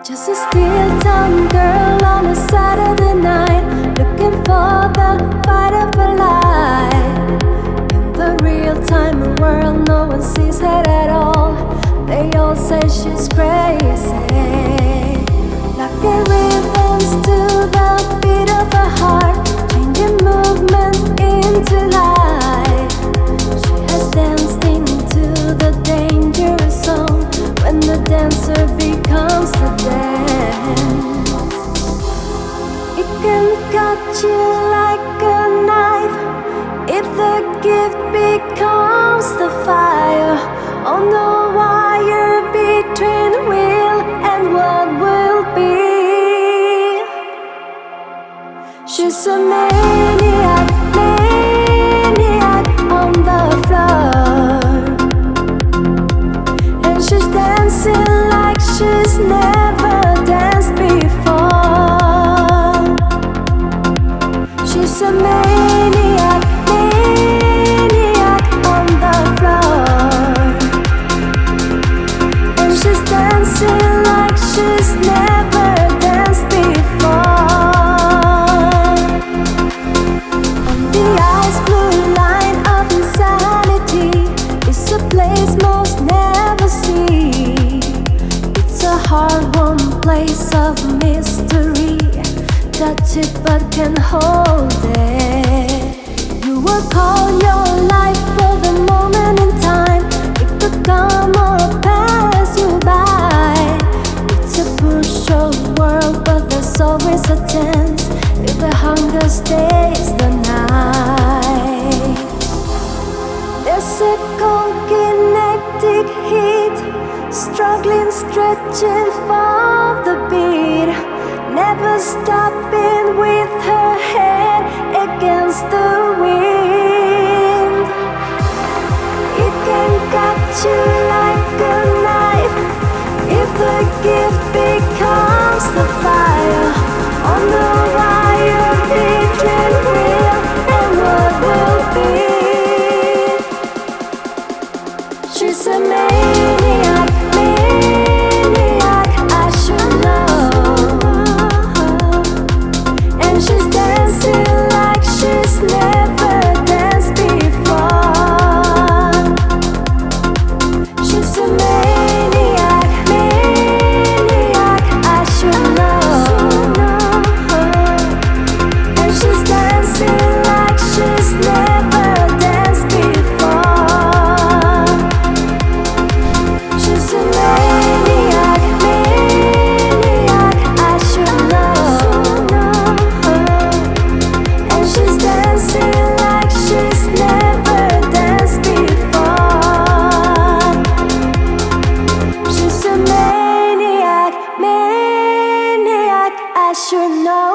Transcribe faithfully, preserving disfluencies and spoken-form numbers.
Just a still town girl on a Saturday night, looking for the fight of her life. In the real-time world, no one sees her at all. They all say she's crazy. Like a rhythms to the beat of her heart, changing movement into life. She has danced into the dangerous zone when the dancer becomes the dance. It can cut you like a knife if the gift becomes the fire on the wire between will and what will be. She's a maniac, maniac on the floor, and she's dancing like she's never danced before. She's a maniac, maniac on the floor, and she's dancing like she's never danced before. On the ice blue line of insanity is a place most never see. It's a hard-won place of mystery. Touch it but can't hold it. You will call your life for the moment in time. It could come or pass you by. It's a crucial world, but there's always a chance if the hunger stays the night. There's a cold kinetic heat, struggling, stretching for the beat, never stopping with her head against the wind. It can cut you like a knife if the gift becomes the fire on the wire between real and what will be. She's a maniac, maniac, I should know. And she's dancing like she's never danced before. She's a maniac, maniac, I should know. And she's dancing like she's never danced before. She's a maniac, maniac, I should know. And she's dancing like she's never danced before. She's a maniac, maniac, I should know.